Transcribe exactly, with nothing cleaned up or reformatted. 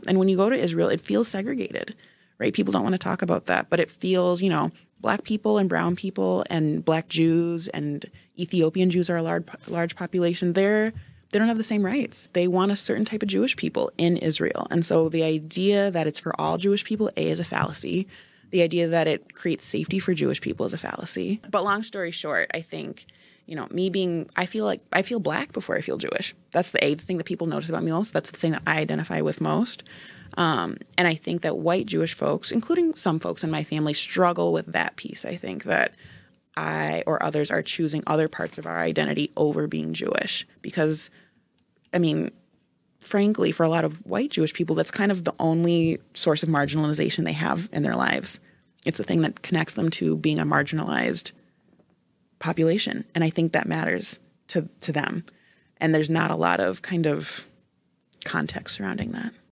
And when you go to Israel, it feels segregated, right? People don't want to talk about that, but it feels, you know, Black people and brown people and Black Jews and Ethiopian Jews are a large large population. They're they don't have the same rights. They want a certain type of Jewish people in Israel. And so the idea that it's for all Jewish people, A, is a fallacy. The idea that it creates safety for Jewish people is a fallacy. But long story short, I think, you know, me being, I feel like I feel Black before I feel Jewish. That's the A, the thing that people notice about me most. That's the thing that I identify with most. Um, and I think that white Jewish folks, including some folks in my family, struggle with that piece. I think that I or others are choosing other parts of our identity over being Jewish because, I mean, frankly, for a lot of white Jewish people, that's kind of the only source of marginalization they have in their lives. It's the thing that connects them to being a marginalized population. And I think that matters to, to them. And there's not a lot of kind of context surrounding that.